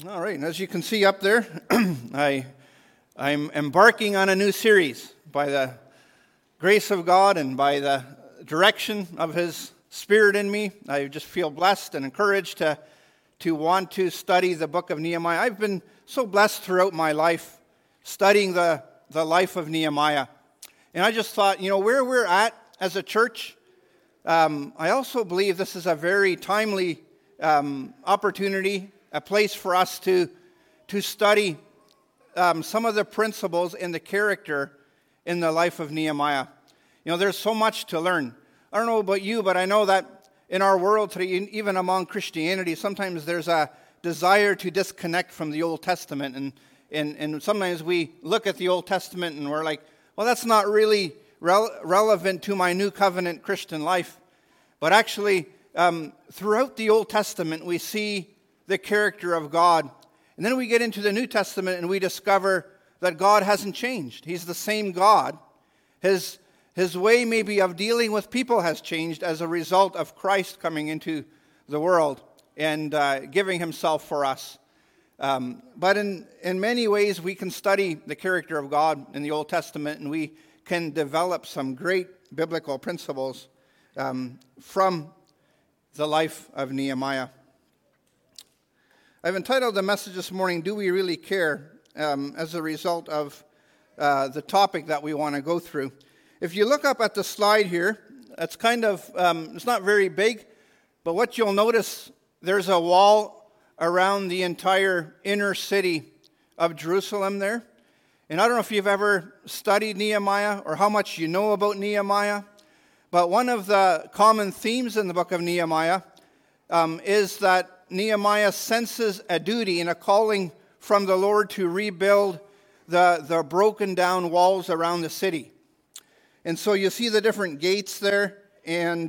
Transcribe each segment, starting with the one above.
All right, and as you can see up there, I'm embarking on a new series by the grace of God and by the direction of His Spirit in me. I just feel blessed and encouraged to want to study the book of Nehemiah. I've been so blessed throughout my life studying the life of Nehemiah. And I just thought, where we're at as a church, I also believe this is a very timely opportunity, a place for us to study some of the principles in the character in the life of Nehemiah. There's so much to learn. I don't know about you, but I know that in our world today, even among Christianity, sometimes there's a desire to disconnect from the Old Testament. And sometimes we look at the Old Testament and we're like, well, that's not really relevant to my new covenant Christian life. But actually, throughout the Old Testament, we see the character of God. And then we get into the New Testament and we discover that God hasn't changed. He's the same God. His way maybe of dealing with people has changed as a result of Christ coming into the world and giving himself for us. But in many ways, we can study the character of God in the Old Testament, and we can develop some great biblical principles from the life of Nehemiah. I've entitled the message this morning, Do We Really Care? As a result of the topic that we want to go through. If you look up at the slide here, it's kind of, it's not very big, but what you'll notice, there's a wall around the entire inner city of Jerusalem there. And I don't know if you've ever studied Nehemiah or how much you know about Nehemiah, but one of the common themes in the book of Nehemiah is that Nehemiah senses a duty and a calling from the Lord to rebuild the broken down walls around the city. And so you see the different gates there, and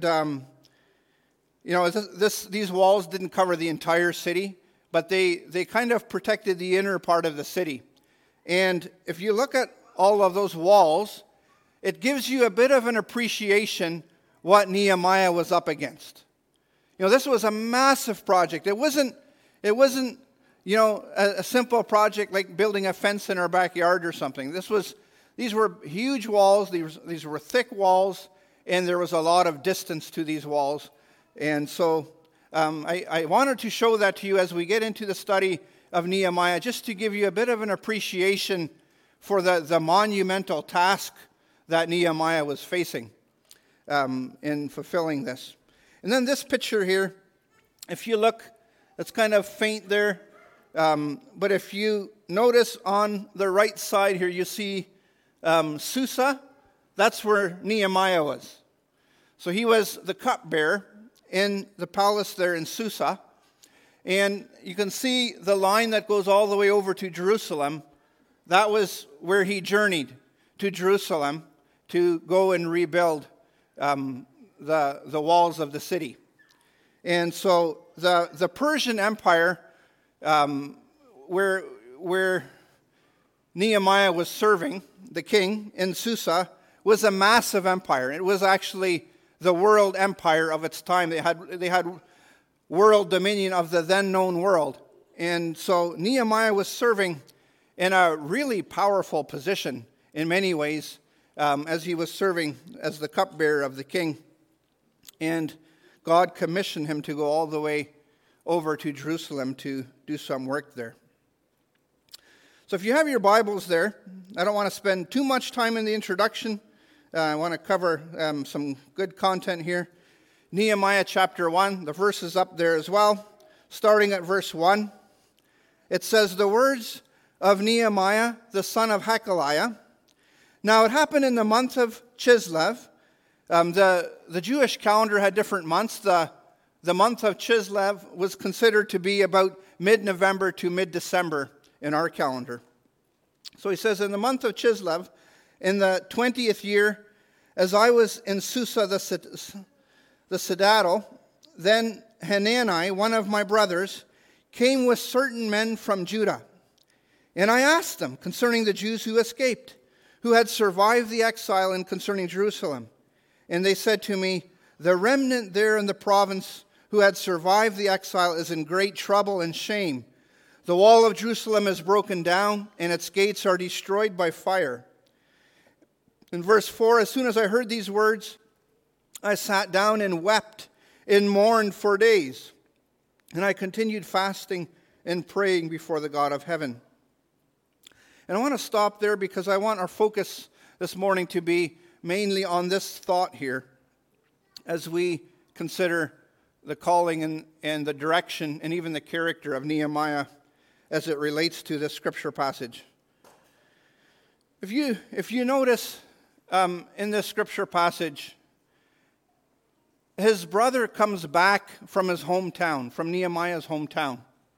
these walls didn't cover the entire city, but they kind of protected the inner part of the city. And if you look at all of those walls, it gives you a bit of an appreciation what Nehemiah was Up-against. This was a massive project. It wasn't a simple project like building a fence in our backyard or something. These were huge walls. These were thick walls, and there was a lot of distance to these walls. And so I wanted to show that to you as we get into the study of Nehemiah, just to give you a bit of an appreciation for the monumental task that Nehemiah was facing in fulfilling this. And then this picture here, if you look, it's kind of faint there. But if you notice on the right side here, you see Susa. That's where Nehemiah was. So he was the cupbearer in the palace there in Susa. And you can see the line that goes all the way over to Jerusalem. That was where he journeyed to Jerusalem to go and rebuild the walls of the city. And so the Persian Empire, where Nehemiah was serving, the king in Susa, was a massive empire. It was actually the world empire of its time. They had world dominion of the then known world. And so Nehemiah was serving in a really powerful position in many ways, as he was serving as the cupbearer of the king. And God commissioned him to go all the way over to Jerusalem to do some work there. So if you have your Bibles there, I don't want to spend too much time in the introduction. I want to cover some good content here. Nehemiah chapter 1, the verse is up there as well. Starting at verse 1, it says, The words of Nehemiah, the son of Hakaliah. Now it happened in the month of Chislev. The Jewish calendar had different months. The month of Chislev was considered to be about mid-November to mid-December in our calendar. So he says, in the month of Chislev, in the 20th year, as I was in Susa the citadel, then Hanani, one of my brothers, came with certain men from Judah. And I asked them concerning the Jews who escaped, who had survived the exile, and concerning Jerusalem. And they said to me, the remnant there in the province who had survived the exile is in great trouble and shame, The wall of Jerusalem is broken down, and its gates are destroyed by fire. In verse 4, as soon as I heard these words, I sat down and wept and mourned for days. And I continued fasting and praying before the God of heaven. And I want to stop there because I want our focus this morning to be mainly on this thought here as we consider the calling and the direction and even the character of Nehemiah as it relates to this scripture passage. If you notice in this scripture passage, his brother comes back from his hometown, from Nehemiah's hometown.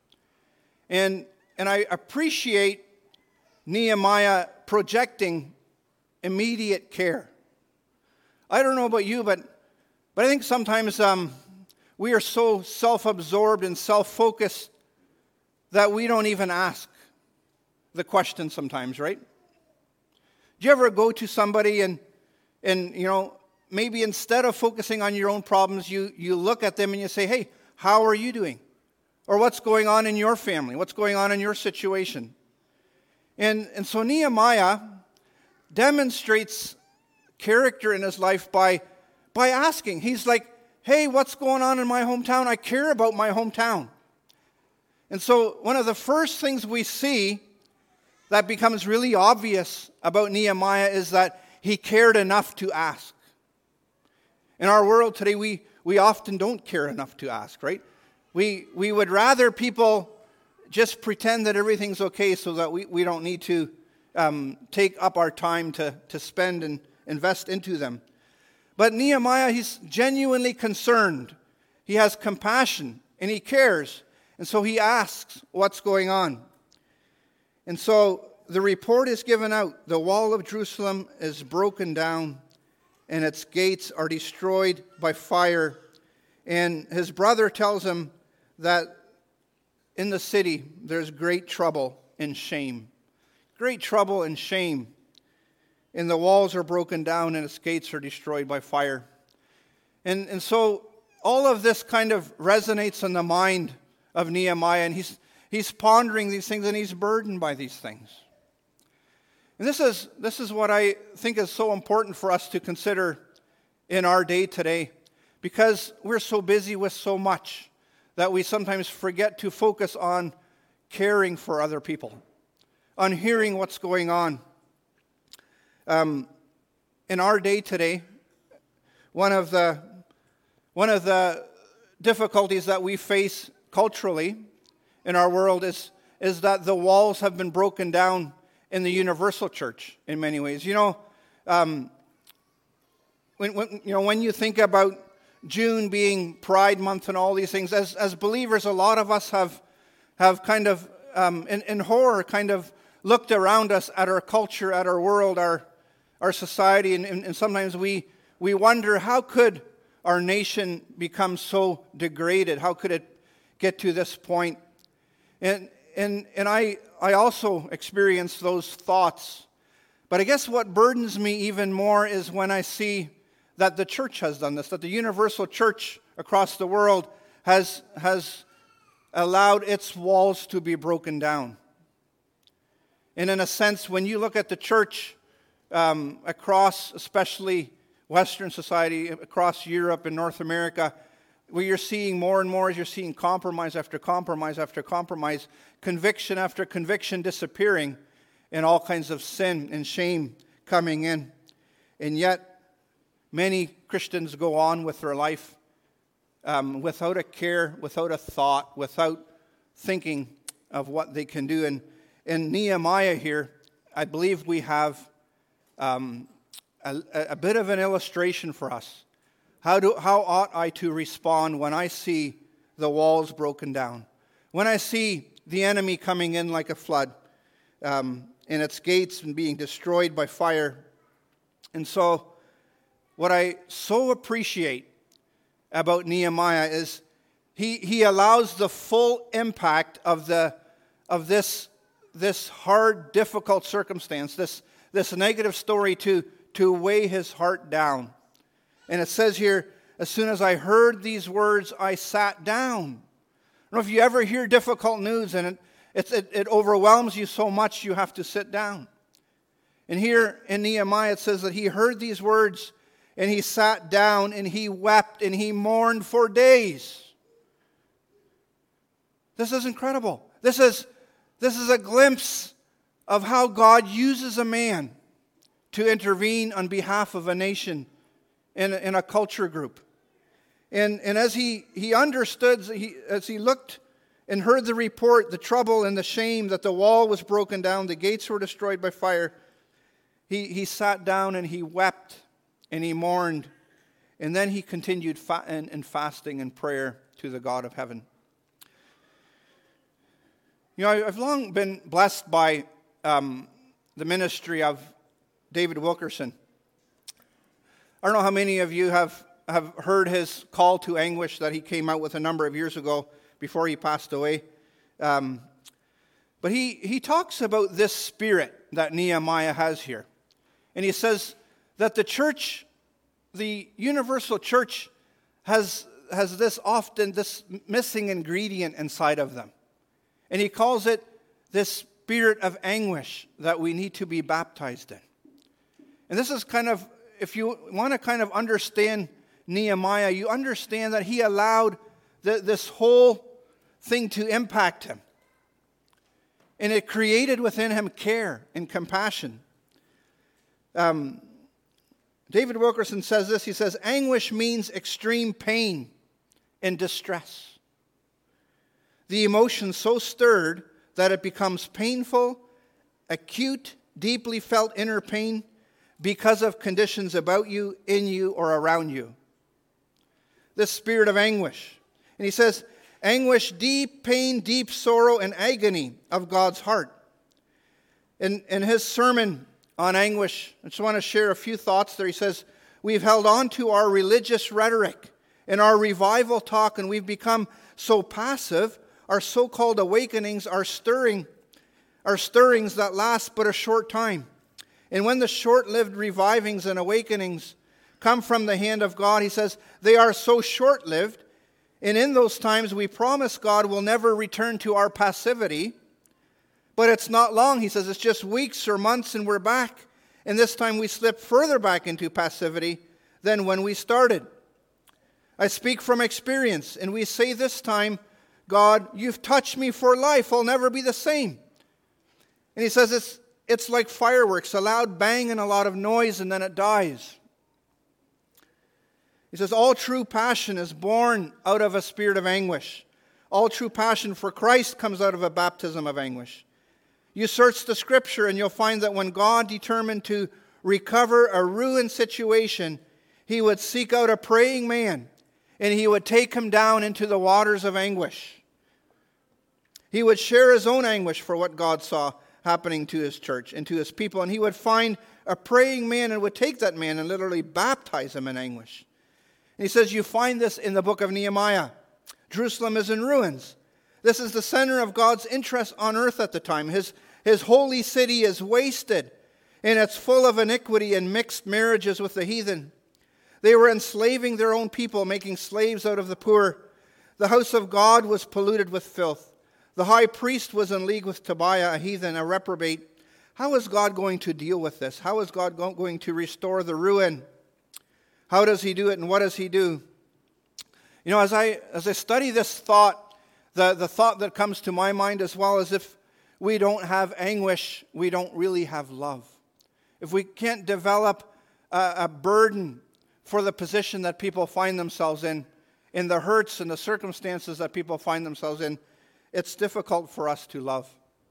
And I appreciate Nehemiah projecting immediate care. I don't know about you, but I think sometimes we are so self-absorbed and self-focused that we don't even ask the question sometimes, right? Do you ever go to somebody and maybe instead of focusing on your own problems, you look at them and you say, hey, how are you doing? Or what's going on in your family? What's going on in your situation? And so Nehemiah demonstrates character in his life by asking. He's like, hey, what's going on in my hometown? I care about my hometown. And so one of the first things we see that becomes really obvious about Nehemiah is that he cared enough to ask. In our world today, we often don't care enough to ask, right? We would rather people just pretend that everything's okay so that we don't need to take up our time to spend and invest into them. But Nehemiah, he's genuinely concerned. He has compassion and he cares. And so he asks what's going on. And so the report is given out. The wall of Jerusalem is broken down and its gates are destroyed by fire. And his brother tells him that in the city there's great trouble and shame. Great trouble and shame. And the walls are broken down and its gates are destroyed by fire. And so all of this kind of resonates in the mind of Nehemiah, and he's pondering these things and he's burdened by these things. And this is what I think is so important for us to consider in our day today, because we're so busy with so much that we sometimes forget to focus on caring for other people, on hearing what's going on. In our day today, one of the difficulties that we face culturally in our world is that the walls have been broken down in the universal church in many ways. When you think about June being Pride Month and all these things, as believers, a lot of us have kind of in horror kind of looked around us at our culture, at our world, our society, and sometimes we wonder, how could our nation become so degraded? How could it get to this point? And I also experience those thoughts. But I guess what burdens me even more is when I see that the church has done this, that the universal church across the world has allowed its walls to be broken down. And in a sense, when you look at the church across, especially Western society, across Europe and North America, where you're seeing more and more as you're seeing compromise after compromise after compromise, conviction after conviction disappearing, and all kinds of sin and shame coming in. And yet, many Christians go on with their life without a care, without a thought, without thinking of what they can do. And in Nehemiah here, I believe we have a bit of an illustration for us. How ought I to respond when I see the walls broken down? When I see the enemy coming in like a flood, and its gates being destroyed by fire. And so, what I so appreciate about Nehemiah is he allows the full impact of this hard, difficult circumstance, this negative story to weigh his heart down. And it says here, as soon as I heard these words, I sat down. I don't know if you ever hear difficult news and It overwhelms you so much you have to sit down. And here in Nehemiah it says that he heard these words and he sat down and he wept and he mourned for days. This is incredible. This is a glimpse of how God uses a man to intervene on behalf of a nation in a culture group. And as he understood, as he looked and heard the report, the trouble and the shame that the wall was broken down, the gates were destroyed by fire, he sat down and he wept and he mourned. And then he continued in fasting and prayer to the God of heaven. You know, I've long been blessed by the ministry of David Wilkerson. I don't know how many of you have heard his call to anguish that he came out with a number of years ago before he passed away. But he talks about this spirit that Nehemiah has here. And he says that the church, the universal church, has this missing ingredient inside of them. And he calls it this spirit of anguish that we need to be baptized in. And this is kind of, if you want to kind of understand Nehemiah, you understand that he allowed this whole thing to impact him. And it created within him care and compassion. David Wilkerson says this, he says, anguish means extreme pain and distress. The emotion so stirred that it becomes painful, acute, deeply felt inner pain because of conditions about you, in you, or around you. This spirit of anguish. And he says, anguish, deep pain, deep sorrow, and agony of God's heart. In his sermon on anguish, I just want to share a few thoughts there. He says, we've held on to our religious rhetoric and our revival talk, and we've become so passive. Our so-called awakenings are stirrings that last but a short time. And when the short-lived revivings and awakenings come from the hand of God, he says, they are so short-lived. And in those times, we promise God will never return to our passivity. But it's not long. He says, it's just weeks or months and we're back. And this time we slip further back into passivity than when we started. I speak from experience. And we say this time, God, you've touched me for life. I'll never be the same. And he says it's like fireworks, a loud bang and a lot of noise, and then it dies. He says, all true passion is born out of a spirit of anguish. All true passion for Christ comes out of a baptism of anguish. You search the Scripture and you'll find that when God determined to recover a ruined situation, he would seek out a praying man and he would take him down into the waters of anguish. He would share his own anguish for what God saw happening to his church and to his people. And he would find a praying man and would take that man and literally baptize him in anguish. And he says, you find this in the book of Nehemiah. Jerusalem is in ruins. This is the center of God's interest on earth at the time. His holy city is wasted, and it's full of iniquity and mixed marriages with the heathen. They were enslaving their own people, making slaves out of the poor. The house of God was polluted with filth. The high priest was in league with Tobiah, a heathen, a reprobate. How is God going to deal with this? How is God going to restore the ruin? How does he do it, and what does he do? You know, as I study this thought, the thought that comes to my mind as well is if we don't have anguish, we don't really have love. If we can't develop a burden for the position that people find themselves in the hurts and the circumstances that people find themselves in, it's difficult for us to love.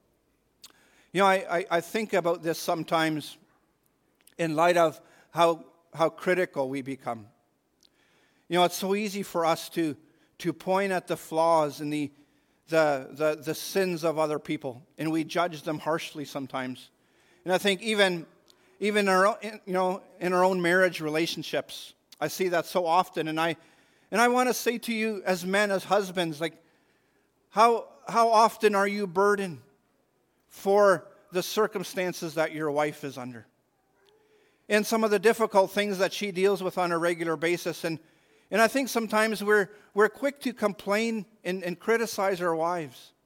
You know, I think about this sometimes in light of how critical we become. You know, it's so easy for us to point at the flaws and the sins of other people, and we judge them harshly sometimes. And I think even in our own marriage relationships, I see that so often. And I want to say to you, as men, as husbands, like how often are you burdened for the circumstances that your wife is under, and some of the difficult things that she deals with on a regular basis? And I think sometimes we're quick to complain and criticize our wives.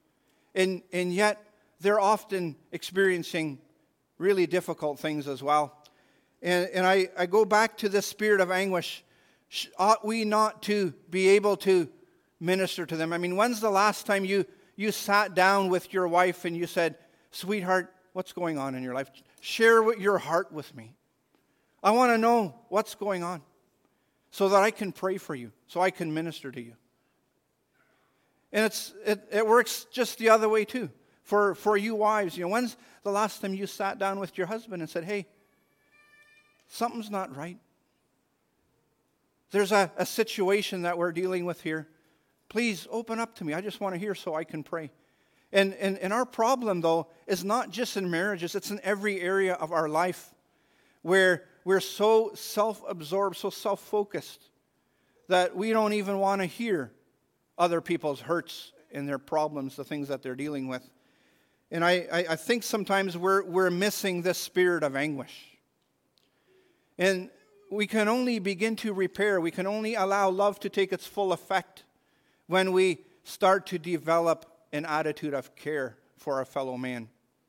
and yet they're often experiencing really difficult things as well. And I go back to this spirit of anguish. Ought we not to be able to minister to them? I mean, when's the last time you sat down with your wife and you said, sweetheart, what's going on in your life? Share your heart with me. I want to know what's going on so that I can pray for you, so I can minister to you. And it works just the other way too. For you wives, when's the last time you sat down with your husband and said, hey, something's not right. There's a situation that we're dealing with here. Please open up to me. I just want to hear so I can pray. And our problem, though, is not just in marriages. It's in every area of our life where we're so self-absorbed, so self-focused that we don't even want to hear other people's hurts and their problems, the things that they're dealing with. And I think sometimes we're missing this spirit of anguish. And we can only begin to repair, we can only allow love to take its full effect when we start to develop an attitude of care for our fellow man.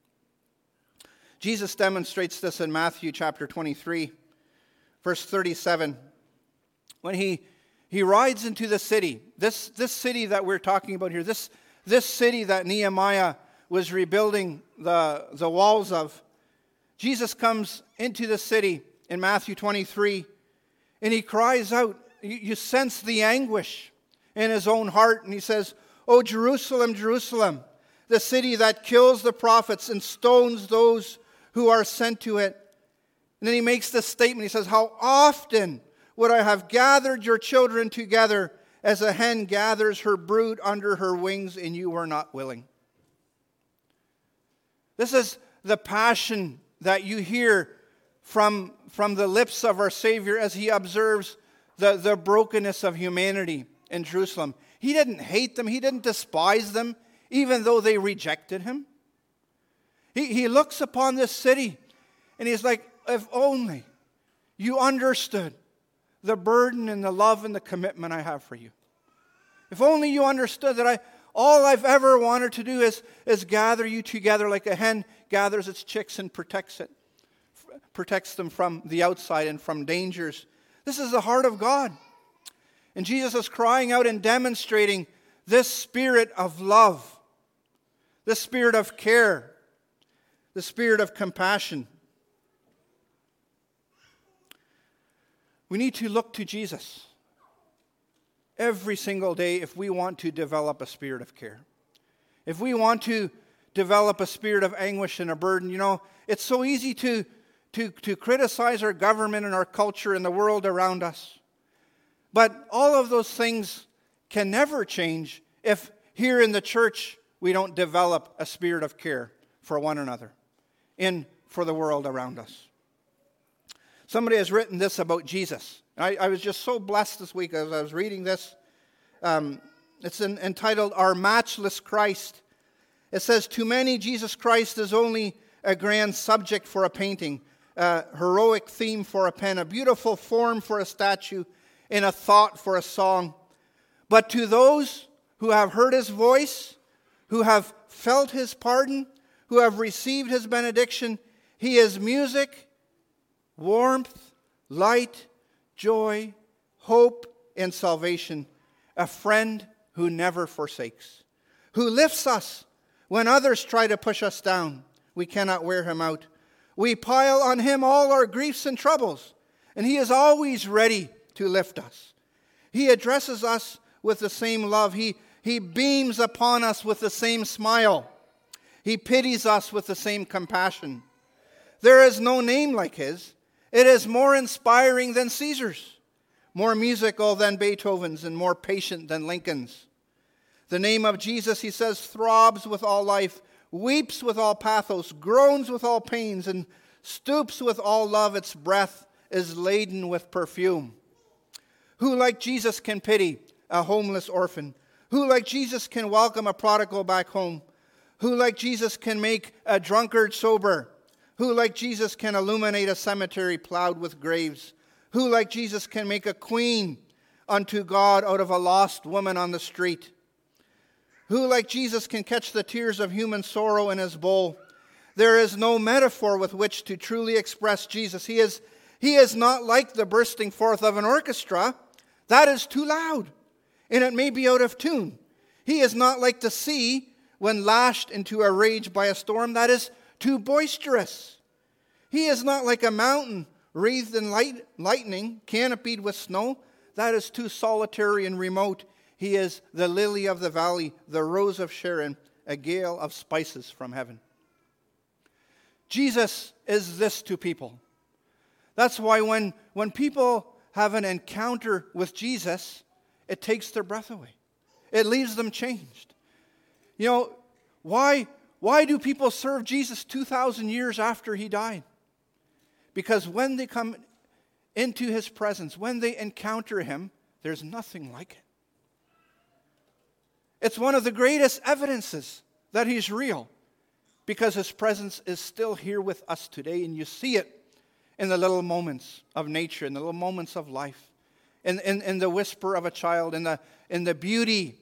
Jesus demonstrates this in Matthew chapter 23, verse 37. When he rides into the city, this city that we're talking about here, this city that Nehemiah was rebuilding the walls of, Jesus comes into the city in Matthew 23, and he cries out. You sense the anguish in his own heart, and he says, "O Jerusalem, Jerusalem, the city that kills the prophets and stones those who are sent to it." And then he makes this statement. He says, "How often would I have gathered your children together as a hen gathers her brood under her wings, and you were not willing." This is the passion that you hear from the lips of our Savior as he observes the brokenness of humanity in Jerusalem. He didn't hate them. He didn't despise them, even though they rejected him. He looks upon this city, and he's like, if only you understood the burden and the love and the commitment I have for you. If only you understood that all I've ever wanted to do is gather you together like a hen gathers its chicks and protects them from the outside and from dangers. This is the heart of God. And Jesus is crying out and demonstrating this spirit of love, this spirit of care, the spirit of compassion. We need to look to Jesus every single day if we want to develop a spirit of care. If we want to develop a spirit of anguish and a burden, it's so easy to criticize our government and our culture and the world around us. But all of those things can never change if here in the church we don't develop a spirit of care for one another and for the world around us. Somebody has written this about Jesus. I was just so blessed this week as I was reading this. It's entitled, "Our Matchless Christ." It says, "To many, Jesus Christ is only a grand subject for a painting, a heroic theme for a pen, a beautiful form for a statue, and a thought for a song. But to those who have heard his voice, who have felt his pardon, who have received his benediction, he is music, warmth, light, joy, hope, and salvation, a friend who never forsakes, who lifts us when others try to push us down. We cannot wear him out. We pile on him all our griefs and troubles, and he is always ready to lift us. He addresses us with the same love. He beams upon us with the same smile. He pities us with the same compassion. There is no name like his. It is more inspiring than Caesar's, more musical than Beethoven's, and more patient than Lincoln's. The name of Jesus, he says, throbs with all life, weeps with all pathos, groans with all pains, and stoops with all love. Its breath is laden with perfume. Who like Jesus can pity a homeless orphan? Who like Jesus can welcome a prodigal back home? Who like Jesus can make a drunkard sober? Who like Jesus can illuminate a cemetery plowed with graves? Who like Jesus can make a queen unto God out of a lost woman on the street? Who, like Jesus, can catch the tears of human sorrow in his bowl? There is no metaphor with which to truly express Jesus. He is not like the bursting forth of an orchestra. That is too loud, and it may be out of tune. He is not like the sea when lashed into a rage by a storm. That is too boisterous. He is not like a mountain wreathed in lightning, canopied with snow. That is too solitary and remote. He is the lily of the valley, the rose of Sharon, a gale of spices from heaven. Jesus is this to people. That's why when people have an encounter with Jesus, it takes their breath away. It leaves them changed. You know, why do people serve Jesus 2,000 years after he died? Because when they come into his presence, when they encounter him, there's nothing like it. It's one of the greatest evidences that he's real, because his presence is still here with us today, and you see it in the little moments of nature, in the little moments of life, in the whisper of a child, in the beauty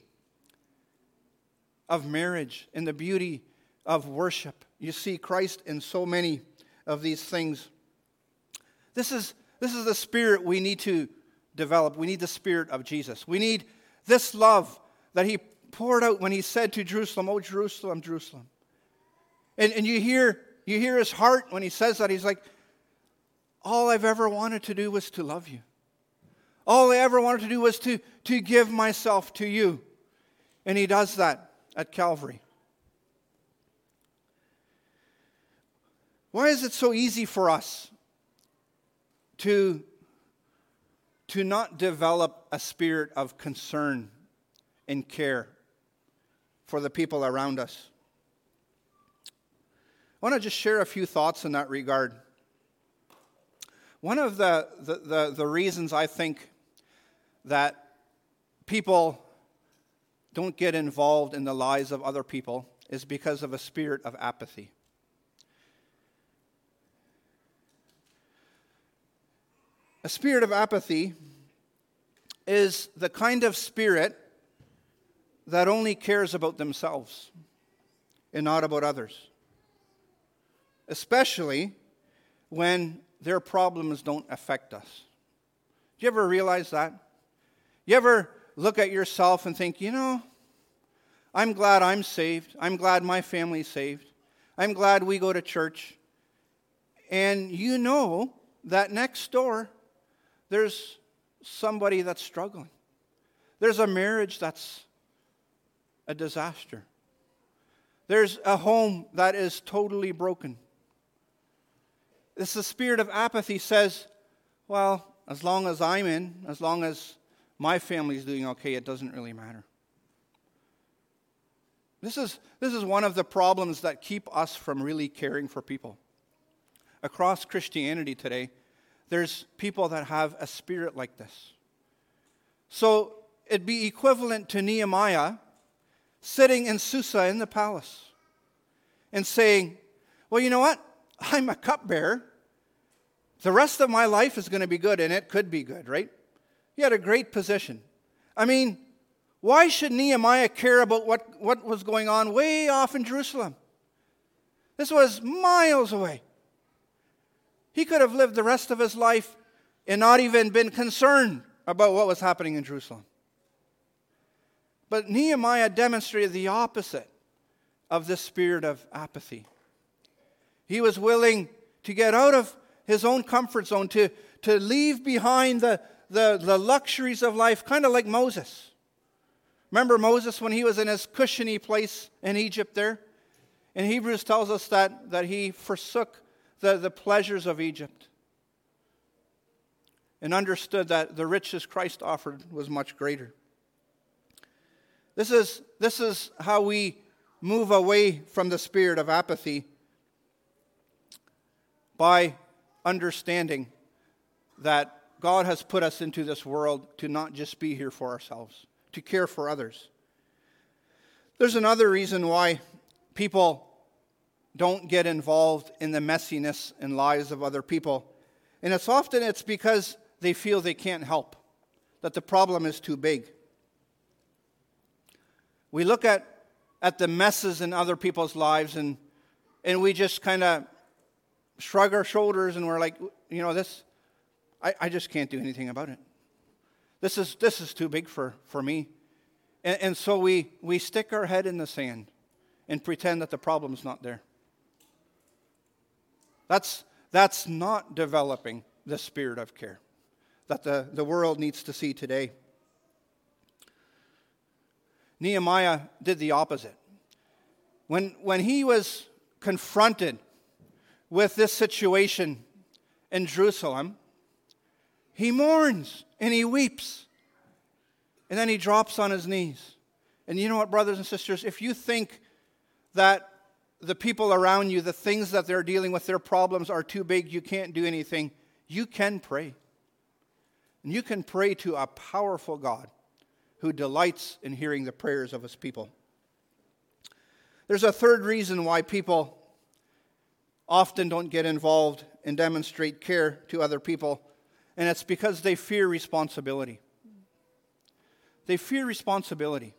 of marriage, in the beauty of worship. You see Christ in so many of these things. This is the spirit we need to develop. We need the spirit of Jesus. We need this love that he poured out when he said to Jerusalem, "Oh, Jerusalem, Jerusalem." And you hear his heart when he says that. He's like, all I've ever wanted to do was to love you. All I ever wanted to do was to give myself to you. And he does that at Calvary. Why is it so easy for us to not develop a spirit of concern and care for the people around us? I want to just share a few thoughts in that regard. One of the reasons I think that people don't get involved in the lives of other people is because of a spirit of apathy. A spirit of apathy is the kind of spirit that only cares about themselves and not about others, especially when their problems don't affect us. Do you ever realize that? You ever look at yourself and think, I'm glad I'm saved. I'm glad my family's saved. I'm glad we go to church. And you know that next door, there's somebody that's struggling. There's a marriage that's a disaster. There's a home that is totally broken. This the spirit of apathy says, well, as long as I'm in, as long as my family's doing okay, it doesn't really matter. This is one of the problems that keep us from really caring for people. Across Christianity today, there's people that have a spirit like this. So it'd be equivalent to Nehemiah sitting in Susa in the palace and saying, well, you know what? I'm a cupbearer. The rest of my life is going to be good, and it could be good, right? He had a great position. I mean, why should Nehemiah care about what was going on way off in Jerusalem? This was miles away. He could have lived the rest of his life and not even been concerned about what was happening in Jerusalem. But Nehemiah demonstrated the opposite of this spirit of apathy. He was willing to get out of his own comfort zone, to leave behind the luxuries of life, kind of like Moses. Remember Moses when he was in his cushiony place in Egypt there? And Hebrews tells us that he forsook the pleasures of Egypt and understood that the riches Christ offered was much greater. This is how we move away from the spirit of apathy, by understanding that God has put us into this world to not just be here for ourselves, to care for others. There's another reason why people don't get involved in the messiness and lives of other people. And it's because they feel they can't help, that the problem is too big. We look at at the messes in other people's lives, and we just kind of shrug our shoulders, and we're like, this, I just can't do anything about it. This is too big for me. And so we stick our head in the sand and pretend that the problem's not there. That's not developing the spirit of care that the world needs to see today. Nehemiah did the opposite. When he was confronted with this situation in Jerusalem, he mourns and he weeps. And then he drops on his knees. And you know what, brothers and sisters? If you think that the people around you, the things that they're dealing with, their problems are too big, you can't do anything, you can pray. And you can pray to a powerful God who delights in hearing the prayers of his people. There's a third reason why people often don't get involved and demonstrate care to other people, and it's because they fear responsibility. They fear responsibility.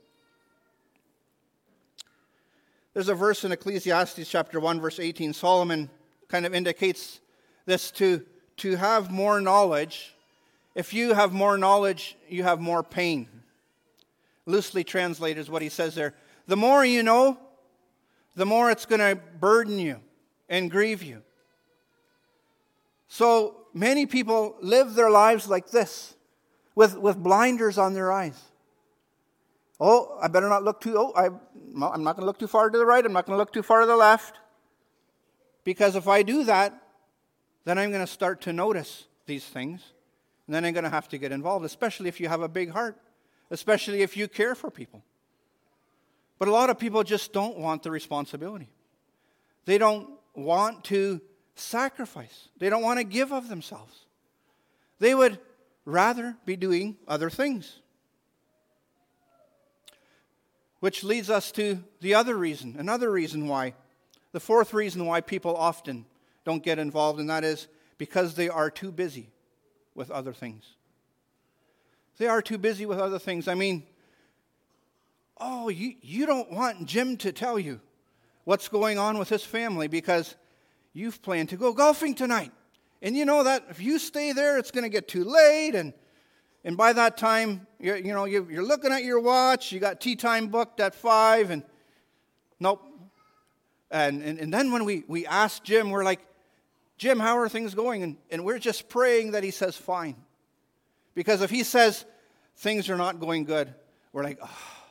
There's a verse in Ecclesiastes chapter 1, verse 18. Solomon kind of indicates this to have more knowledge. If you have more knowledge, you have more pain. Loosely translated is what he says there. The more you know, the more it's going to burden you and grieve you. So many people live their lives like this, with blinders on their eyes. Oh, I better not look I'm not going to look too far to the right. I'm not going to look too far to the left. Because if I do that, then I'm going to start to notice these things. And then I'm going to have to get involved, especially if you have a big heart, especially if you care for people. But a lot of people just don't want the responsibility. They don't want to sacrifice. They don't want to give of themselves. They would rather be doing other things. Which leads us to the other reason, another reason why, the fourth reason why people often don't get involved, and that is because they are too busy with other things. They are too busy with other things. I mean, you don't want Jim to tell you what's going on with his family because you've planned to go golfing tonight. And you know that if you stay there, it's going to get too late, and by that time, you're looking at your watch. You got tea time booked at 5, and nope. And then when we ask Jim, we're like, Jim, how are things going? And we're just praying that he says fine. Because if he says things are not going good, we're like,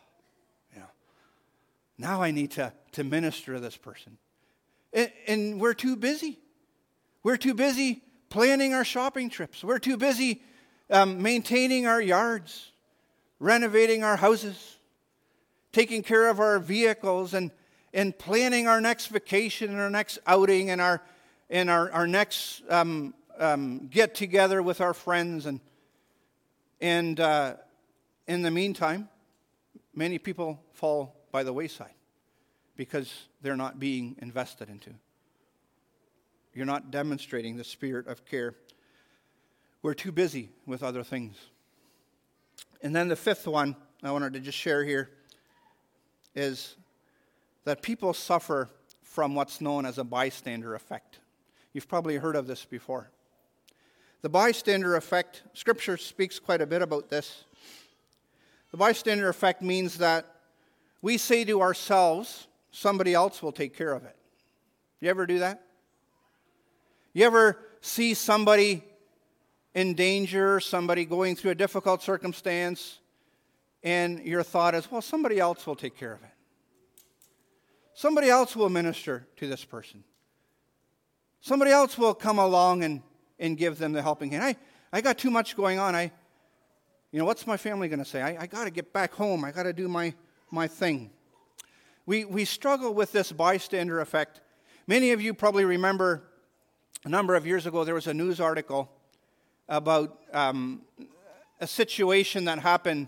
now I need to minister to this person. And we're too busy. We're too busy planning our shopping trips. We're too busy maintaining our yards, renovating our houses, taking care of our vehicles, and planning our next vacation and our next outing and our next get together with our friends. And in the meantime, many people fall by the wayside because they're not being invested into. You're not demonstrating the spirit of care. We're too busy with other things. And then the fifth one I wanted to just share here is that people suffer from what's known as a bystander effect. You've probably heard of this before. The bystander effect, Scripture speaks quite a bit about this. The bystander effect means that we say to ourselves, somebody else will take care of it. You ever do that? You ever see somebody in danger, somebody going through a difficult circumstance, and your thought is, well, somebody else will take care of it. Somebody else will minister to this person. Somebody else will come along and give them the helping hand. I got too much going on. What's my family going to say? I got to get back home. I got to do my thing. We struggle with this bystander effect. Many of you probably remember a number of years ago there was a news article about a situation that happened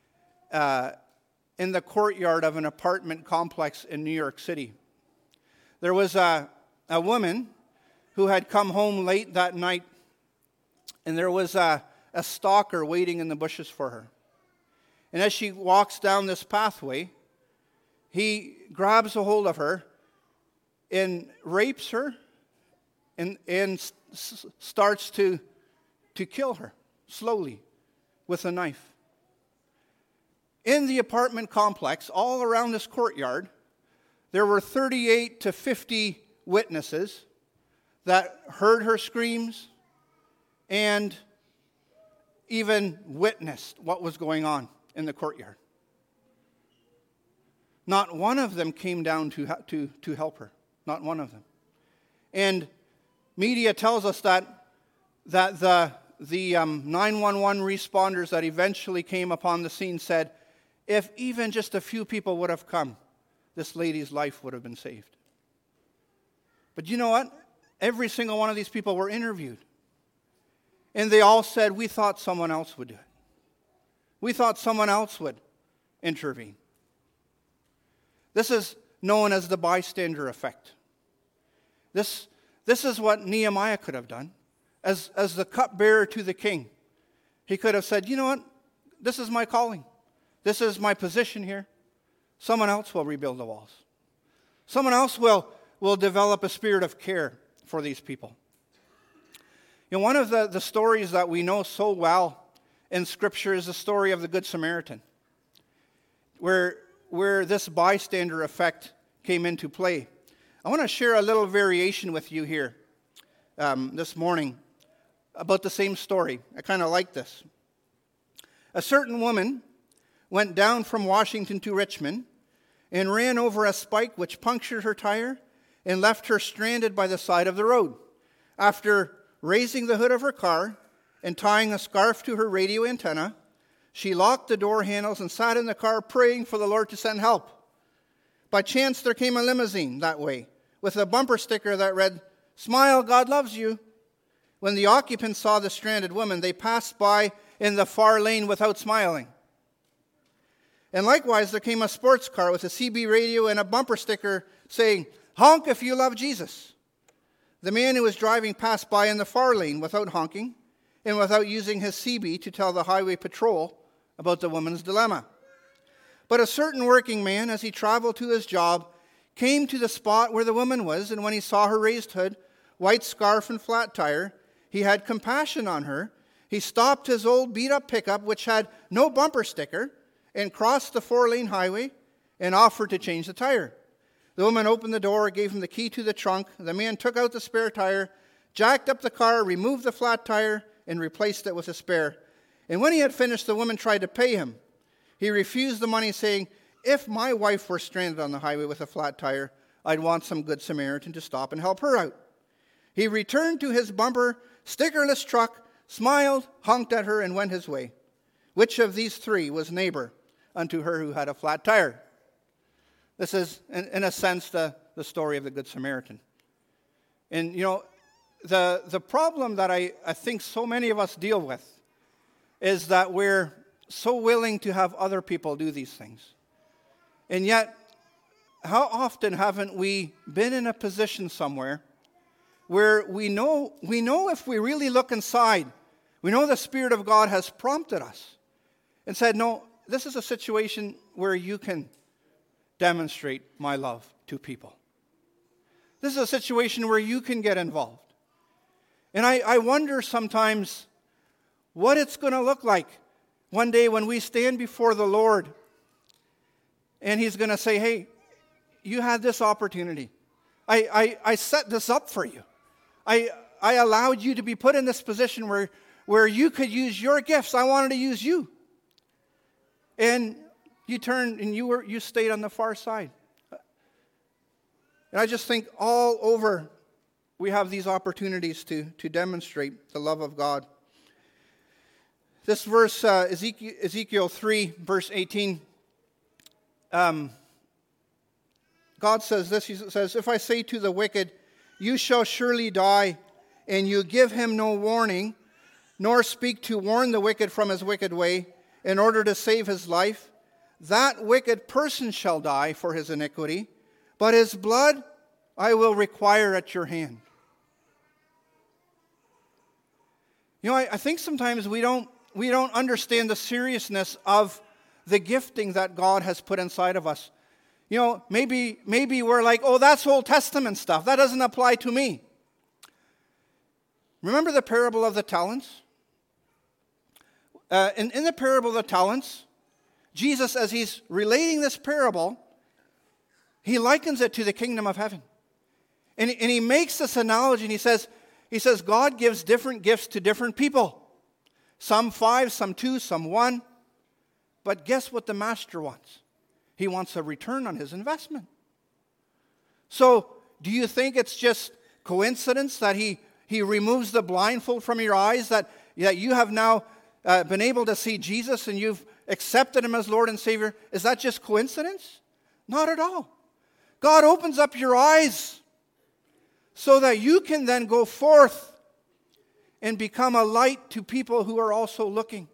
in the courtyard of an apartment complex in New York City. There was a woman who had come home late that night, and there was a stalker waiting in the bushes for her. And as she walks down this pathway, he grabs a hold of her and rapes her and starts to kill her slowly with a knife. In the apartment complex, all around this courtyard, there were 38 to 50 witnesses that heard her screams and even witnessed what was going on in the courtyard. Not one of them came down to help her. Not one of them. And media tells us that the 911 responders that eventually came upon the scene said, if even just a few people would have come, this lady's life would have been saved. But you know what? Every single one of these people were interviewed. And they all said, we thought someone else would do it. We thought someone else would intervene. This is known as the bystander effect. This is what Nehemiah could have done. As the cupbearer to the king, he could have said, you know what? This is my calling. This is my position here. Someone else will rebuild the walls. Someone else will develop a spirit of care for these people. You know, one of the stories that we know so well in Scripture is the story of the Good Samaritan, where this bystander effect came into play. I want to share a little variation with you here this morning about the same story. I kind of like this. A certain woman went down from Washington to Richmond and ran over a spike which punctured her tire and left her stranded by the side of the road. After raising the hood of her car and tying a scarf to her radio antenna, she locked the door handles and sat in the car praying for the Lord to send help. By chance, there came a limousine that way with a bumper sticker that read, "Smile, God loves you." When the occupants saw the stranded woman, they passed by in the far lane without smiling. And likewise, there came a sports car with a CB radio and a bumper sticker saying, "Honk if you love Jesus." The man who was driving passed by in the far lane without honking and without using his CB to tell the highway patrol about the woman's dilemma. But a certain working man, as he traveled to his job, came to the spot where the woman was, and when he saw her raised hood, white scarf, and flat tire, he had compassion on her. He stopped his old beat-up pickup, which had no bumper sticker, and crossed the four-lane highway and offered to change the tire. The woman opened the door, gave him the key to the trunk. The man took out the spare tire, jacked up the car, removed the flat tire, and replaced it with a spare. And when he had finished, the woman tried to pay him. He refused the money, saying, "If my wife were stranded on the highway with a flat tire, I'd want some good Samaritan to stop and help her out." He returned to his bumper, stickerless truck, smiled, honked at her, and went his way. Which of these three was neighbor unto her who had a flat tire? This is, in a sense, the story of the Good Samaritan. And, you know, the problem that I think so many of us deal with is that we're so willing to have other people do these things. And yet, how often haven't we been in a position somewhere where we know if we really look inside, we know the Spirit of God has prompted us and said, no, this is a situation where you can demonstrate my love to people. This is a situation where you can get involved. And I wonder sometimes what it's going to look like one day when we stand before the Lord and He's going to say, hey, you had this opportunity. I set this up for you. I allowed you to be put in this position where you could use your gifts. I wanted to use you. And you turned and you stayed on the far side. And I just think all over we have these opportunities to demonstrate the love of God. This verse, Ezekiel 3, verse 18, God says this, He says, "If I say to the wicked, you shall surely die, and you give him no warning, nor speak to warn the wicked from his wicked way, in order to save his life, that wicked person shall die for his iniquity, but his blood I will require at your hand." You know, I think sometimes we don't understand the seriousness of the gifting that God has put inside of us. Maybe we're like, oh, that's Old Testament stuff. That doesn't apply to me. Remember the parable of the talents? In the parable of the talents, Jesus, as he's relating this parable, he likens it to the kingdom of heaven. And he makes this analogy, and he says, God gives different gifts to different people. Some 5, some 2, some 1. But guess what the master wants? He wants a return on his investment. So, do you think it's just coincidence that he removes the blindfold from your eyes, that you have now been able to see Jesus and you've accepted him as Lord and Savior? Is that just coincidence? Not at all. God opens up your eyes so that you can then go forth and become a light to people who are also looking.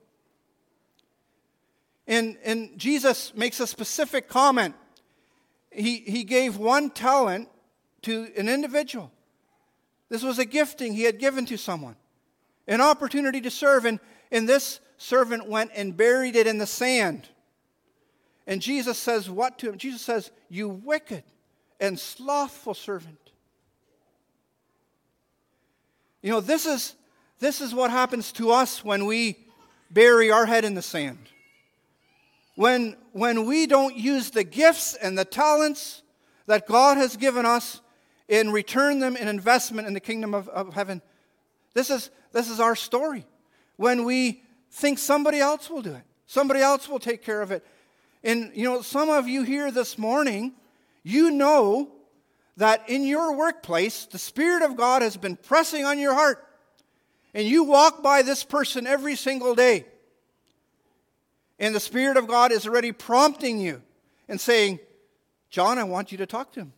And Jesus makes a specific comment. He gave 1 talent to an individual. This was a gifting he had given to someone, an opportunity to serve. And this servant went and buried it in the sand. And Jesus says what to him? Jesus says, "You wicked and slothful servant." This is what happens to us when we bury our head in the sand. When we don't use the gifts and the talents that God has given us and return them in investment in the kingdom of heaven, this is our story. When we think somebody else will do it, somebody else will take care of it. And some of you here this morning, you know that in your workplace, the Spirit of God has been pressing on your heart. And you walk by this person every single day. And the Spirit of God is already prompting you and saying, "John, I want you to talk to him.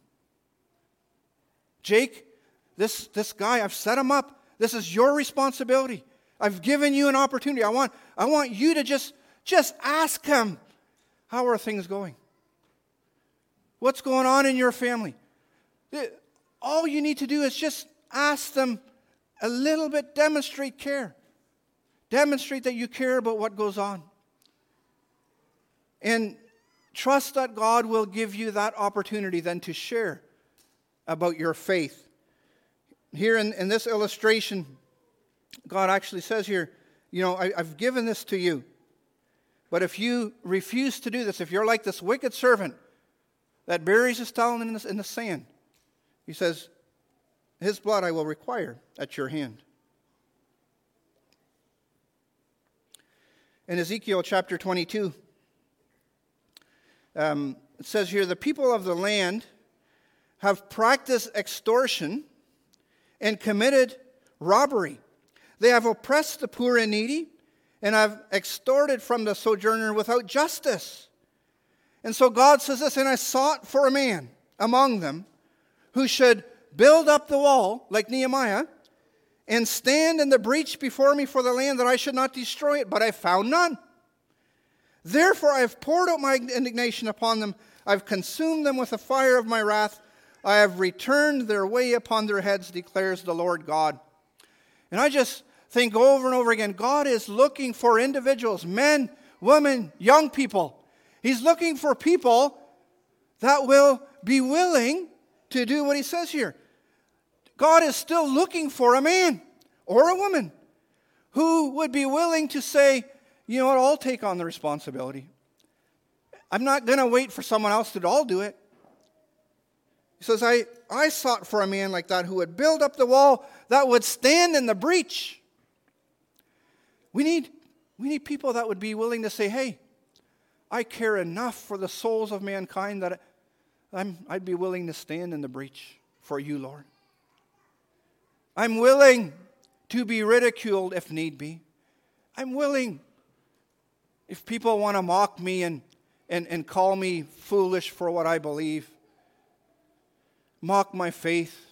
Jake, this guy, I've set him up. This is your responsibility. I've given you an opportunity. I want you to just ask him, how are things going? What's going on in your family?" All you need to do is just ask them a little bit, demonstrate care. Demonstrate that you care about what goes on. And trust that God will give you that opportunity then to share about your faith. Here in this illustration, God actually says here, I've given this to you. But if you refuse to do this, if you're like this wicked servant that buries his talent in the sand, he says, his blood I will require at your hand. In Ezekiel chapter 22, it says here, "The people of the land have practiced extortion and committed robbery. They have oppressed the poor and needy and have extorted from the sojourner without justice." And so God says this, "And I sought for a man among them who should build up the wall, like Nehemiah, and stand in the breach before me for the land, that I should not destroy it. But I found none. Therefore I have poured out my indignation upon them. I've consumed them with the fire of my wrath. I have returned their way upon their heads, declares the Lord God." And I just think over and over again, God is looking for individuals, men, women, young people. He's looking for people that will be willing to do what he says here. God is still looking for a man or a woman who would be willing to say, "You know what, I'll take on the responsibility. I'm not going to wait for someone else to all do it." He says, I sought for a man like that who would build up the wall, that would stand in the breach. We need people that would be willing to say, "Hey, I care enough for the souls of mankind that I'd be willing to stand in the breach for you, Lord. I'm willing to be ridiculed if need be. I'm willing, if people want to mock me and call me foolish for what I believe, mock my faith."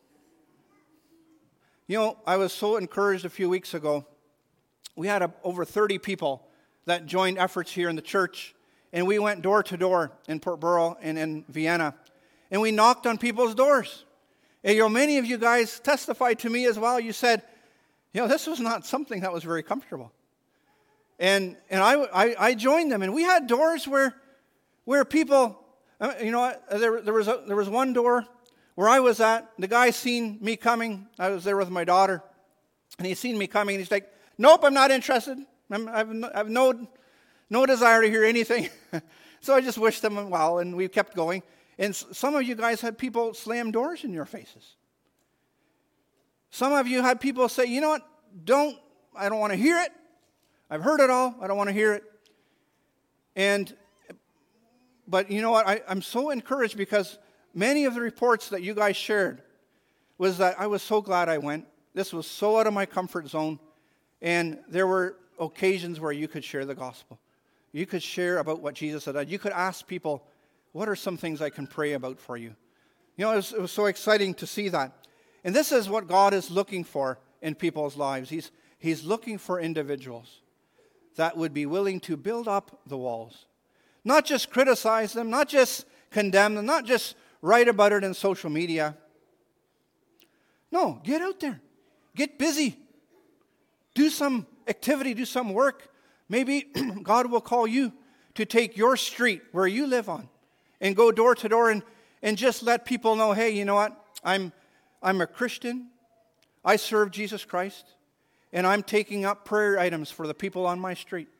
I was so encouraged a few weeks ago. We had over 30 people that joined efforts here in the church, and we went door to door in Port Burrell and in Vienna, and we knocked on people's doors. And many of you guys testified to me as well. You said, this was not something that was very comfortable. And I joined them, and we had doors where people You know what? There was one door where I was at. The guy seen me coming. I was there with my daughter. And he seen me coming. And he's like, nope, I'm not interested. I've no desire to hear anything. So I just wished them well, and we kept going. And some of you guys had people slam doors in your faces. Some of you had people say, you know what, I don't want to hear it. I've heard it all. I don't want to hear it. But you know what, I'm so encouraged because many of the reports that you guys shared was that I was so glad I went. This was so out of my comfort zone. And there were occasions where you could share the gospel. You could share about what Jesus had done. You could ask people, what are some things I can pray about for you? You know, it was so exciting to see that. And this is what God is looking for in people's lives. He's looking for individuals that would be willing to build up the walls. Not just criticize them, not just condemn them, not just write about it in social media. No, get out there. Get busy. Do some activity, do some work. Maybe God will call you to take your street where you live on and go door to door and just let people know, hey, you know what? I'm a Christian. I serve Jesus Christ. And I'm taking up prayer items for the people on my street.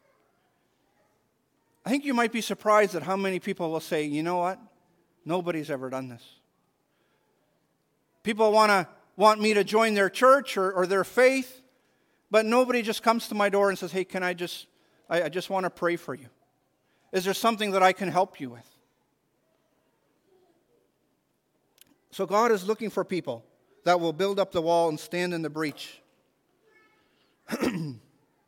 I think you might be surprised at how many people will say, you know what? Nobody's ever done this. People want me to join their church or their faith. But nobody just comes to my door and says, hey, can I just want to pray for you. Is there something that I can help you with? So God is looking for people that will build up the wall and stand in the breach. And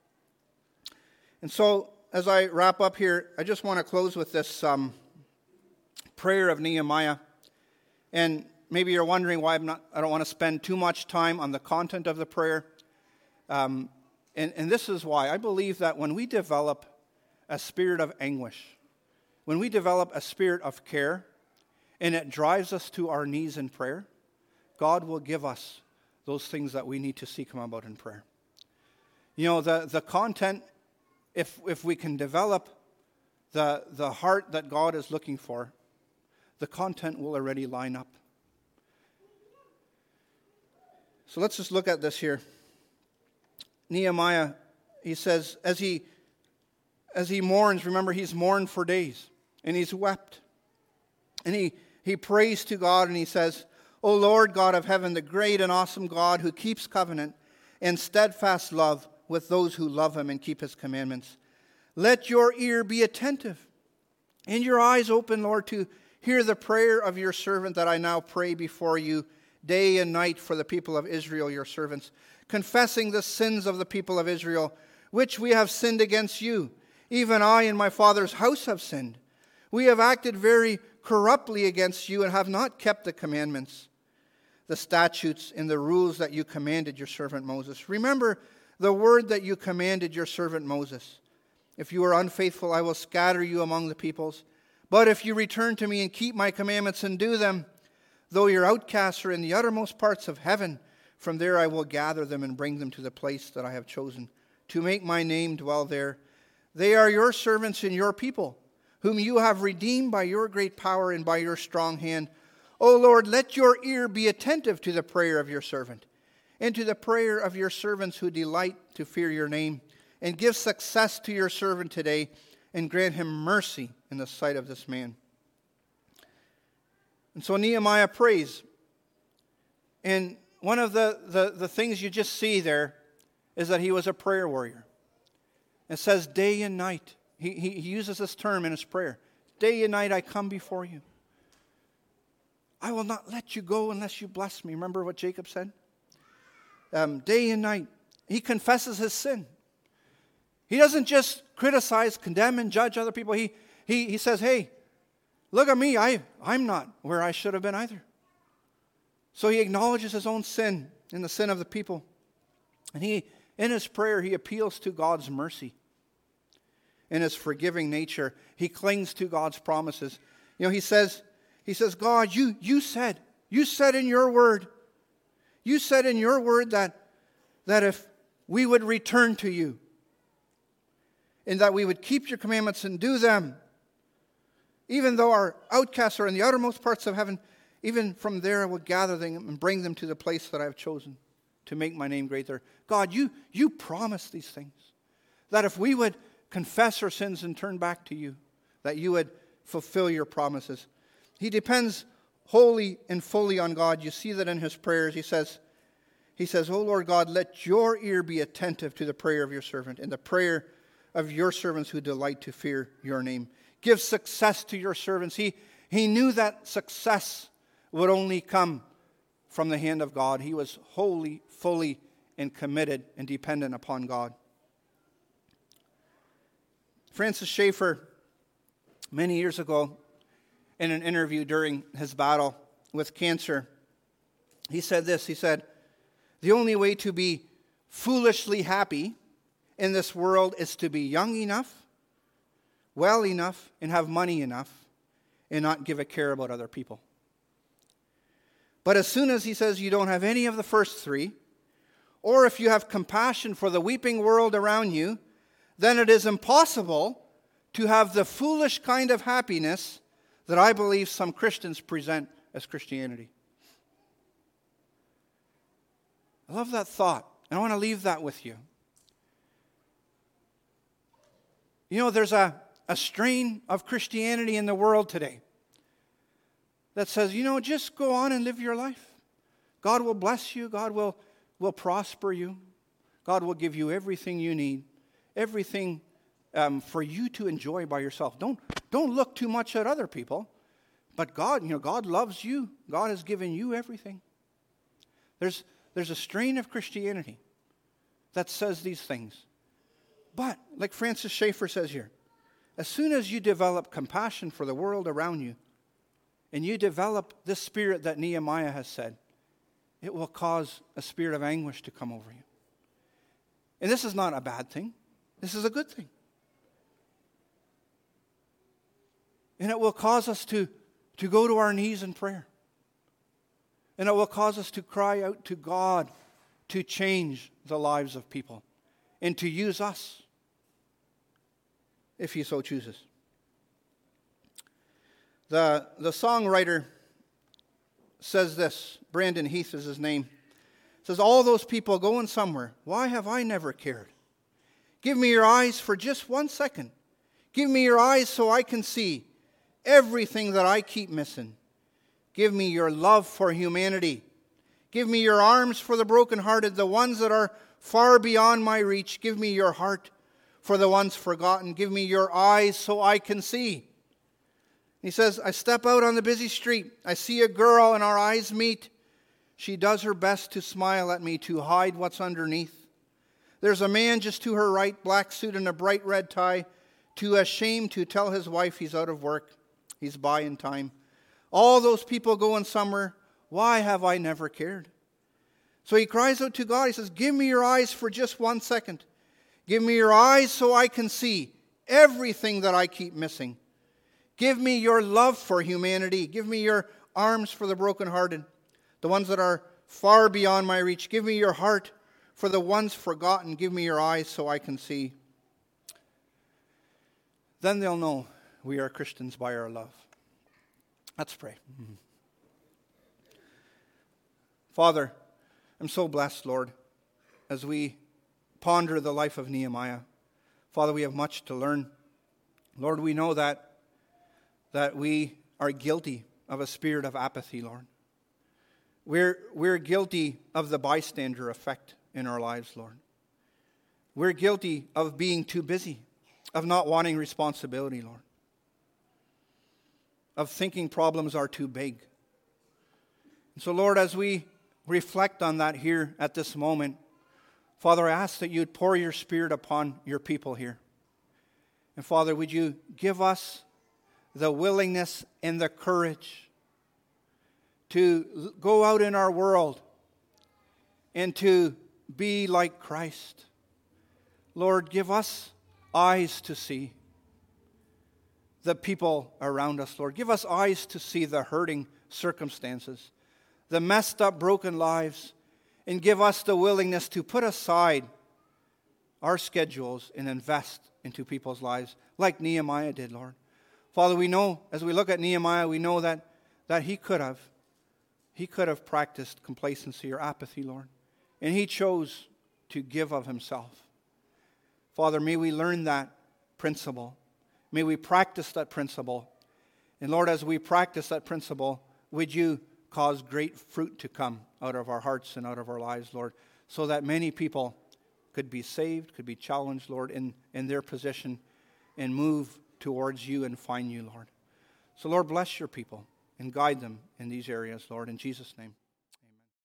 so as I wrap up here, I just want to close with this prayer of Nehemiah. And maybe you're wondering why I don't want to spend too much time on the content of the prayer. And this is why. I believe that when we develop a spirit of anguish, when we develop a spirit of care, and it drives us to our knees in prayer, God will give us those things that we need to seek Him about in prayer. You know, the content, if we can develop the heart that God is looking for, the content will already line up. So let's just look at this here. Nehemiah, he says, as he mourns, remember he's mourned for days, and he's wept. And he prays to God, and he says, O Lord God of heaven, the great and awesome God who keeps covenant and steadfast love with those who love Him and keep His commandments, let your ear be attentive and your eyes open, Lord, to hear the prayer of your servant that I now pray before you day and night for the people of Israel, your servants, confessing the sins of the people of Israel, which we have sinned against you. Even I and my father's house have sinned. We have acted very corruptly against you and have not kept the commandments, the statutes, and the rules that you commanded your servant Moses. Remember the word that you commanded your servant Moses. If you are unfaithful, I will scatter you among the peoples. But if you return to me and keep my commandments and do them, though your outcasts are in the uttermost parts of heaven, from there I will gather them and bring them to the place that I have chosen, to make my name dwell there. They are your servants and your people, whom you have redeemed by your great power and by your strong hand. O Lord, let your ear be attentive to the prayer of your servant, and to the prayer of your servants who delight to fear your name, and give success to your servant today, and grant him mercy in the sight of this man. And so Nehemiah prays. And one of the things you just see there is that he was a prayer warrior. It says day and night. He uses this term in his prayer. Day and night I come before you. I will not let you go unless you bless me. Remember what Jacob said? Day and night. He confesses his sin. He doesn't just criticize, condemn, and judge other people. He says, hey, look at me. I'm not where I should have been either. So he acknowledges his own sin and the sin of the people. And in his prayer, he appeals to God's mercy. In his forgiving nature, he clings to God's promises. You know, he says, God, you said in your word, that if we would return to you, and that we would keep your commandments and do them, Even though our outcasts are in the outermost parts of heaven, even from there I will gather them and bring them to the place that I have chosen to make my name great there. God, you promise these things. That if we would confess our sins and turn back to you, that you would fulfill your promises. He depends wholly and fully on God. You see that in his prayers. He says, "O Lord God, let your ear be attentive to the prayer of your servant and the prayer of your servants who delight to fear your name. Give success to your servants." He knew that success would only come from the hand of God. He was wholly, fully, and committed and dependent upon God. Francis Schaeffer, many years ago, in an interview during his battle with cancer, he said this. He said, "The only way to be foolishly happy in this world is to be young enough, well enough, and have money enough, and not give a care about other people. But as soon as," he says, "you don't have any of the first three, or if you have compassion for the weeping world around you, then it is impossible to have the foolish kind of happiness that I believe some Christians present as Christianity." I love that thought, and I want to leave that with you. You know, there's a strain of Christianity in the world today that says, just go on and live your life. God will bless you. God will prosper you. God will give you everything you need, everything for you to enjoy by yourself. Don't look too much at other people. But God, God loves you. God has given you everything. There's a strain of Christianity that says these things. But, like Francis Schaeffer says here, as soon as you develop compassion for the world around you, and you develop this spirit that Nehemiah has said, it will cause a spirit of anguish to come over you. And this is not a bad thing. This is a good thing. And it will cause us to go to our knees in prayer. And it will cause us to cry out to God to change the lives of people and to use us if he so chooses. The songwriter says this. Brandon Heath is his name. Says, "All those people going somewhere. Why have I never cared? Give me your eyes for just 1 second. Give me your eyes so I can see everything that I keep missing. Give me your love for humanity. Give me your arms for the brokenhearted, the ones that are far beyond my reach. Give me your heart for the ones forgotten. Give me your eyes so I can see." He says, "I step out on the busy street. I see a girl and our eyes meet. She does her best to smile at me, to hide what's underneath. There's a man just to her right, black suit and a bright red tie, too ashamed to tell his wife he's out of work. He's buying time. All those people going somewhere. Why have I never cared?" So he cries out to God. He says, "Give me your eyes for just 1 second. Give me your eyes so I can see everything that I keep missing. Give me your love for humanity. Give me your arms for the brokenhearted, the ones that are far beyond my reach. Give me your heart for the ones forgotten. Give me your eyes so I can see." Then they'll know we are Christians by our love. Let's pray. Father, I'm so blessed, Lord, as we ponder the life of Nehemiah. Father, we have much to learn. Lord, we know that we are guilty of a spirit of apathy, Lord. We're guilty of the bystander effect in our lives, Lord. We're guilty of being too busy, of not wanting responsibility, Lord, of thinking problems are too big. And so, Lord, as we reflect on that here at this moment, Father, I ask that you'd pour your Spirit upon your people here. And Father, would you give us the willingness and the courage to go out in our world and to be like Christ. Lord, give us eyes to see the people around us, Lord. Give us eyes to see the hurting circumstances, the messed up, broken lives, and give us the willingness to put aside our schedules and invest into people's lives like Nehemiah did, Lord. Father, we know, as we look at Nehemiah, we know that he could have practiced complacency or apathy, Lord. And he chose to give of himself. Father, may we learn that principle. May we practice that principle. And Lord, as we practice that principle, would you cause great fruit to come out of our hearts and out of our lives, Lord, so that many people could be saved, could be challenged, Lord, in their position and move towards you and find you, Lord. So, Lord, bless your people and guide them in these areas, Lord, in Jesus' name.